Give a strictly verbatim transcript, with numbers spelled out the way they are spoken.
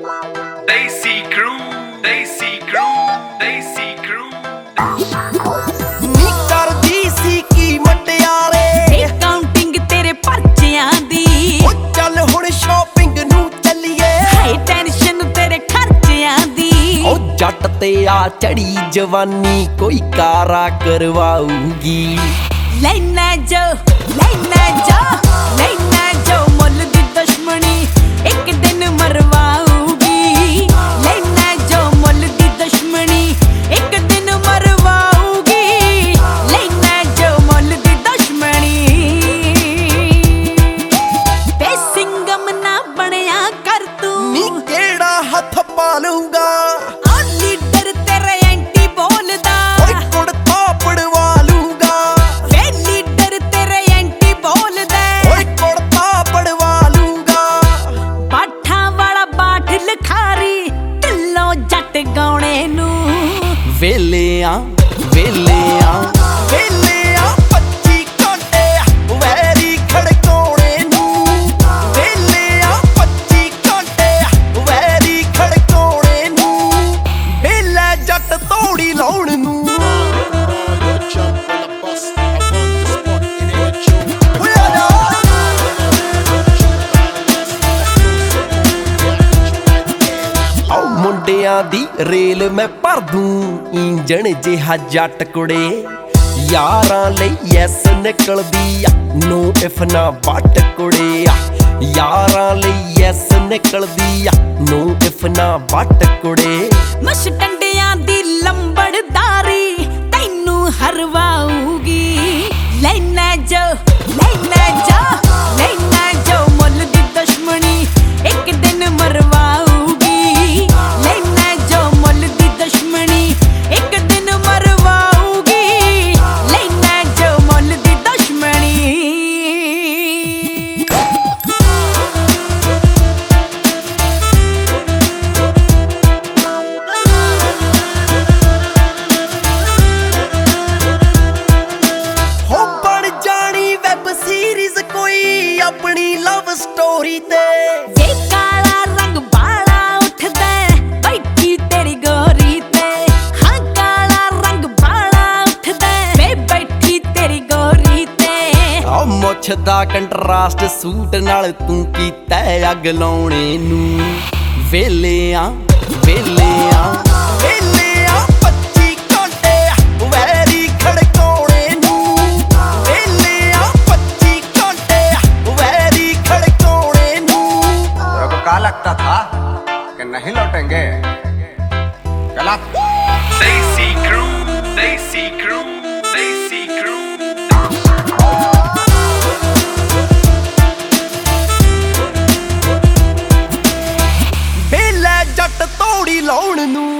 Desi Crew, Desi Crew, Desi Crew। ਨੀ ਕਰਦੀ ਸੀ ਕੀ ਮਟਿਆਰੇ counting ਤੇਰੇ ਪਰਚਿਆਂ ਦੀ। ਓ ਚੱਲ ਹੁਣ ਸ਼ਾਪਿੰਗ ਨੂੰ ਚੱਲੀਏ, ਹਾਈ ਟੈਨਸ਼ਨ ਤੇਰੇ ਖਰਚਿਆਂ ਦੀ। ਓ ਜੱਟ ਤੇ ਆ ਚੜੀ ਜਵਾਨੀ ਕੋਈ ਕਾਰਾ ਕਰਵਾਊਗੀ। ਲੈਣਾ ਜੋ ਲੈਣਾ ਜੋ ਲੈਣਾ ਜੋ ਮੁੱਲ ਦੀ ਦੁਸ਼ਮਣੀ ਇੱਕ ਦਿਨ ਮਰਵਾਊਗੀ। ਲੈਣਾ ਜੋ ਮੁੱਲ ਦੀ ਦੁਸ਼ਮਣੀ ਇੱਕ ਦਿਨ ਮਰਵਾਊਗੀ। ਲੈਣਾ ਜੋ ਮੁੱਲ ਦੀ ਦੁਸ਼ਮਣੀ ਤੇ ਸਿੰਗਮ ਨਾ ਬਣਿਆ ਕਰ ਤੂੰ। ਨੀ ਕਿਹੜਾ ਹੱਥ ਪਾ ਲੂੰਗਾ ਆ ਲੀਡਰ ਤੇਰੇ ਐਂਟੀ ਬੋਲਦਾ। ਓਏ ਕੁੜਤਾ ਪੜਵਾ ਲੂੰਗਾ, ਵੇ ਲੀਡਰ ਤੇਰੇ ਐਂਟੀ ਬੋਲਦਾ। ਓਏ ਕੁੜਤਾ ਪੜਵਾ ਲੂੰਗਾ। ਬਾਠਾਂ ਵਾਲਾ ਬਾਠ ਲਖਾਰੀ ਢਿੱਲੋਂ ਜੱਟ ਗਾਉਣੇ ਨੂੰ। ਵੇਲਿਆਂ ਵੇਲਿਆਂ ਵੇਲਿਆਂ ਪੱਚੀ ਘੰਟੇ ਵੈਰੀ ਖੜਕਾਉਣੇ ਨੂੰ। ਵੇਲਿਆਂ ਪੱਚੀ ਘੰਟੇ ਵੈਰੀ ਖੜਕਾਉਣੇ ਨੂੰ। ਵੇਲੇ ਜੱਟ ਤੋੜੀ ਲਾਉਣ ਨੂੰ। ਆਓ ਮੁੰਡਿਆਂ ਦੀ ਰੇਲ ਮੈਂ ਭਰ ਦੂੰ ਇੰਜਣ ਜਿਹਾ ਜੱਟ ਕੁੜੇ। ਯਾਰਾਂ ਲਈ ਐਸ ਨਿਕਲਦੀ ਆ ਨੋ ਇਫ ਨਾ ਬੱਟ ਕੁੜੇ। ਯਾਰਾਂ ਲਈ ਐਸ ਨਿਕਲਦੀ ਆ ਨੋ ਇਫ ਨਾ ਬੱਟ ਕੁੜੇ। ਮਸ਼ ਟੰਡਿਆਂ ਦੀ ਲੰਬੜਦਾਰੀ ਤੈਨੂੰ ਹਰਵਾਊਗੀ। ਲੈਣਾ ਜੋ ਲੈਣਾ ਜੋ ਲੈਣਾ ਜੋ ਮੁੱਲ ਦੀ ਦੁਸ਼ਮਣੀ ਇੱਕ ਦਿਨ ਮਰਵਾਊਗੀ। ਲੈਣਾ ਜੋ ਮੁੱਲ ਦੀ ਦੁਸ਼ਮਣੀ ਇੱਕ ਦਿਨ ਮਰਵਾਊਗੀ। ਲੈਣਾ ਜੋ ਮੁੱਲ ਦੀ ਦੁਸ਼ਮਣੀ ਹੋ ਬਣ ਜਾਣੀ ਵੈਬ ਸੀਰੀਜ਼ ਕੋਈ ਆਪਣੀ ਲਵ ਸਟੋਰੀ ਤੇ। ਜੇ ਕਾਲਾ ਰੰਗ ਬਾਲਾ ਉੱਠਦਾ ਬੈਠੀ ਤੇਰੀ ਗੋਰੀ ਤੇ। ਹਾਂ ਕਾਲਾ ਰੰਗ ਬਾਲਾ ਉੱਠਦਾ ਵੇ ਬੈਠੀ ਤੇਰੀ ਗੋਰੀ ਤੇ। ਆ ਮੁੱਛ ਦਾ ਕੰਟਰਾਸਟ ਸੂਟ ਨਾਲ ਤੂੰ ਕੀਤਾ ਅੱਗ ਲਾਉਣੇ ਨੂੰ। ਵੇਲਿਆਂ ਵੇਲਿਆਂ ਵੇਲਿਆਂ ਪੱਚੀ ਘੰਟੇ ਵੈਰੀ ਖੜਕਾਉਣੇ ਨੂੰ। ਵੇਲਿਆਂ ਪੱਚੀ ਘੰਟੇ ਵੈਰੀ ਖੜਕਾਉਣੇ ਨੂੰ। तेरे को क्या लगता था कि नहीं लौटेंगे? चला Desi Crew, Desi Crew, Desi Crew। ਵੇਲੇ ਜੱਟ ਤੋੜੀ ਲਾਉਣ ਨੂੰ।